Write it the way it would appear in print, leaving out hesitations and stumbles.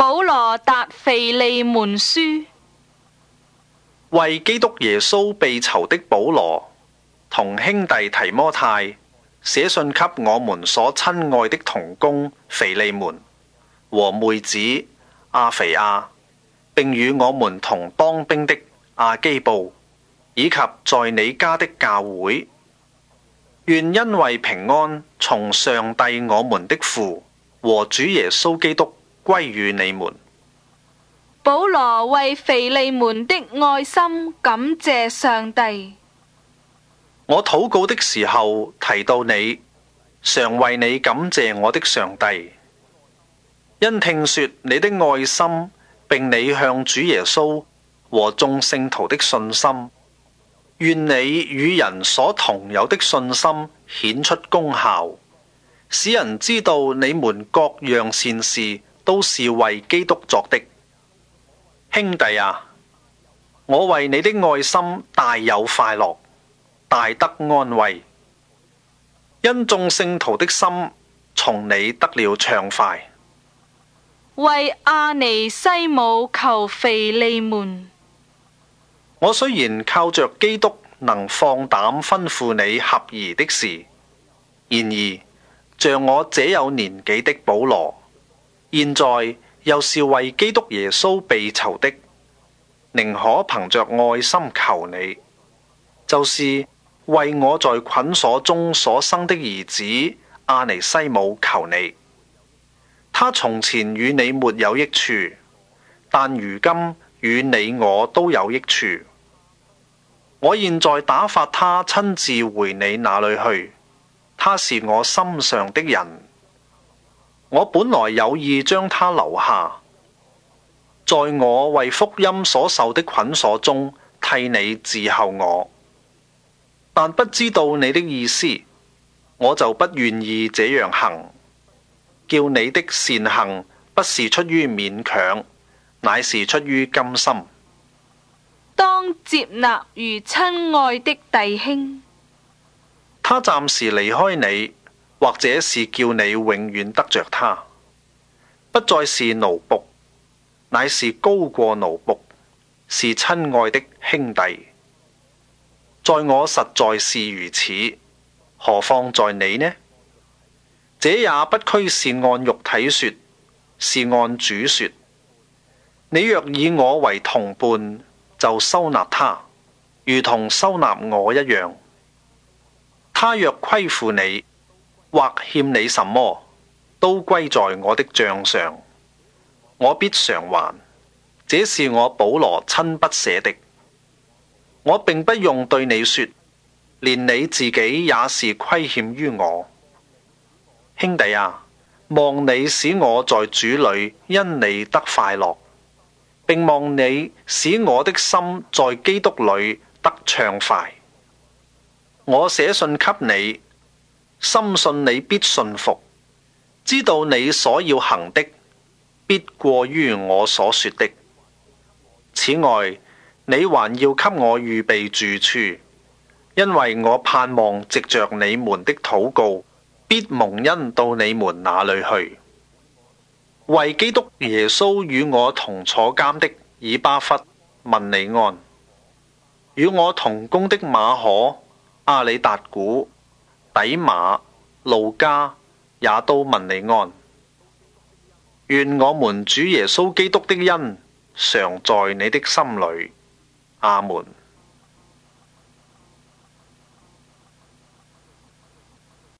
保羅達腓利門書。 為基督耶穌被囚的保羅，同兄弟提摩太，寫信給我們所親愛的同工腓利門和妹子阿腓亞，並與我們同當兵的亞基布，以及在你家的教會，願恩惠平安從上帝我們的父和主耶穌基督歸於你們。 保羅為腓利門的愛心感謝上帝。 我禱告的時候提到你，常為你感謝我的上帝，因聽說你的愛心，並你向主耶穌和眾聖徒的信心，願你與人所同有的信心顯出功效，使人知道你們各樣善事都是為基督作的。兄弟啊，我為你的愛心大有快樂，大得安慰，因眾聖徒的心從你得了暢快。 為阿尼西姆求腓利門。 我雖然靠着基督能放膽吩咐你合宜的事，然而像我這有年紀的保羅，現在又是為基督耶穌被囚的，寧可憑着愛心求你，就是為我在捆鎖中所生的兒子阿尼西姆求你。他從前與你沒有益處，但如今與你我都有益處。我現在打發他親自回你那裏去，他是我心上的人。我本來有意將他留下，在我為福音所受的捆鎖中替你伺候我，但不知道你的意思，我就不願意這樣行，叫你的善行不是出於勉強，乃是出於甘心。 當接納如親愛的弟兄。 他暫時離開你，或者是叫你永遠得着他，不再是奴僕，乃是高過奴僕，是親愛的兄弟。在我實在是如此，何況在你呢？這也不拘是按肉體說，是按主說。你若以我為同伴，就收納他，如同收納我一樣。他若虧負你，或欠你什麼，都歸在我的賬上，我必償還。這是我保羅親筆寫的。我並不用對你說，連你自己也是虧欠於我。兄弟啊，望你使我在主裏因你得快樂，並望你使我的心在基督裏得暢快。我寫信給你，深信你必信服，知道你所要行的必過於我所說的。此外，你還要給我預備住處，因為我盼望藉着你們的禱告，必蒙恩到你們那裏去。為基督耶穌與我同坐監的以巴弗問你安，與我同工的馬可、阿里達古、底馬、路加也都問你安。願我們主耶穌基督的恩常在你的心裏。阿門。